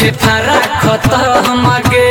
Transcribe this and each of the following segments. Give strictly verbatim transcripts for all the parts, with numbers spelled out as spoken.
फेफारा खत्म के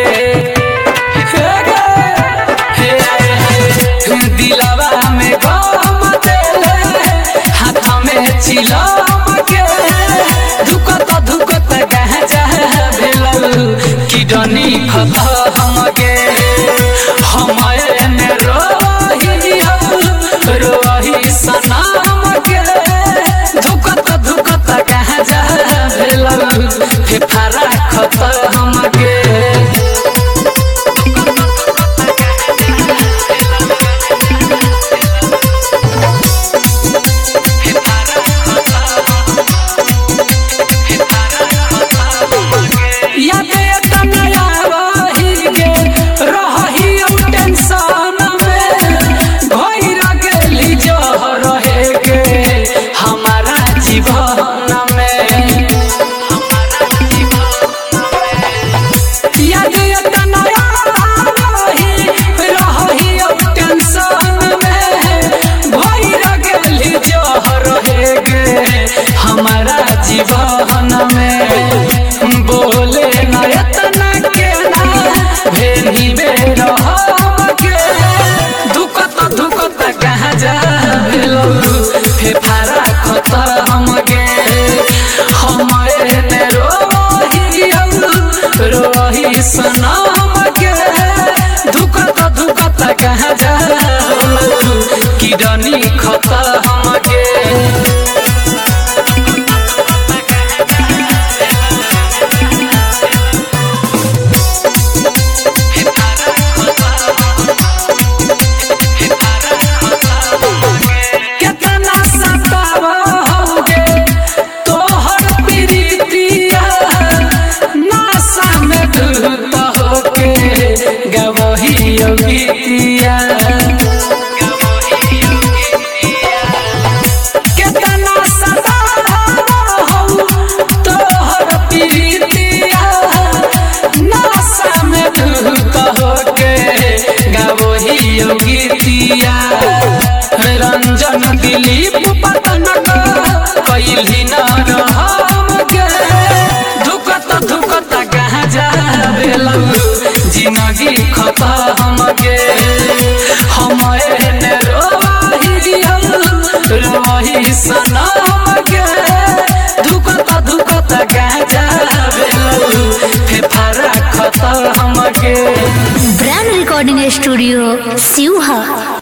दिलवा में गम देले हाथ में चिलम के धुकत धुकत गाजा भेलौ किडनी खत्म के हमारे ने रोही रोही सनम के धुकत धुकत गाजा भेलौ फेफारा खत्म के हमारा जीवन में बोले नयतना के ना भेनी बेरहम के धुकत धुकत कहाँ जा भेलौ फेफारा खत्म के हमारे ने रोही रोही सनम के धुकत धुकत कहाँ जा किडनी खत्म के कितना सतावा तोहर प्रीतिया नशा में धुत होके गवही गीतिया रंजन दिलीप पतन कैली न रहम के धुकत धुकत गाजा भेलौ जिंदगी खत्म के हमारे ने रोही रोही सनम के धुकत धुकत गाजा भेलौ फेफारा खत्म के ब्रांड रिकॉर्डिंग स्टूडियो सिवहा।